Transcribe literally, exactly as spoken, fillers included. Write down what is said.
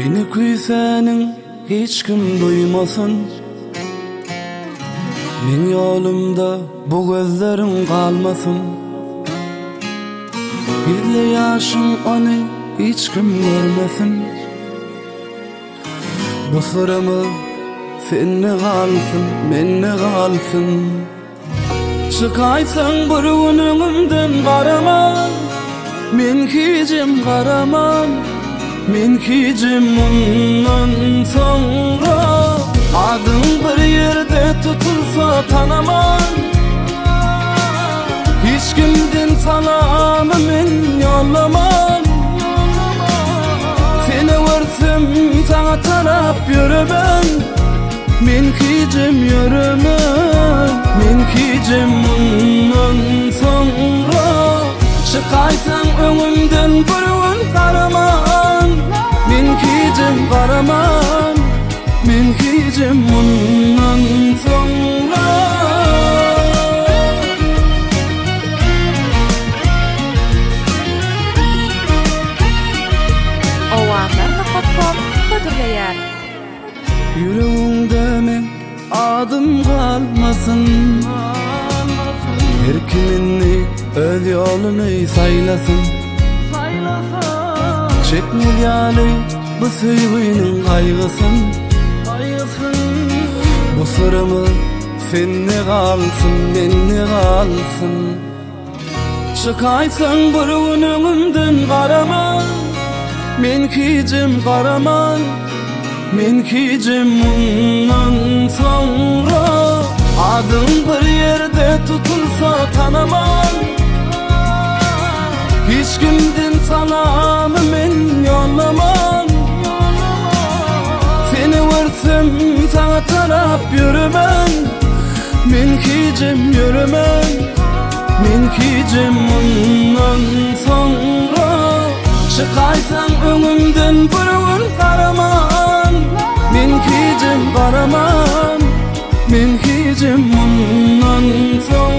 Meni küýsenin hiç kim duymasın. Men ýolumda bu gözlerin kalmasın. Birle ýaşyň ony hiç kim görmesin. Bu sırrımı senne kalsın, menne kalsın. Çıkaýsaň bir gün öňümden garaman, men kicim garaman, men kicim mundan soňra. Adyň bir ýerde tutulsa tanaman, hiç kimden salamy men ýollaman. Seni görsem saňa tarap ýöremen, men kicim ýöremen, men kicim mundan soňra. Çıkaýsaň öňümden bir gün garaman, men kicim garaman, men kicim mundan soňra. Owalarny hopap hödürleýär. Yüreğimde men adım kalmasın. Her kiminni öz ýoluny saýlasın. Çekmeli bu süýgüniň gaýgysyn. Bu sırrımı senne kalsın, menne kalsın. Çıkaýsaň bir gün öňümden garaman, men kicim garaman, men kicim mundan soňra. Adyň bir ýerde tutulsa tanaman, hiç kimden salamy men ýollaman. Seni görsem saňa tarap ýöremen, men kicim ýöremen, men kicim mundan soňra. Çıkaýsaň öňümden bir gün garaman, men kicim garaman, men kicim mundan soňra.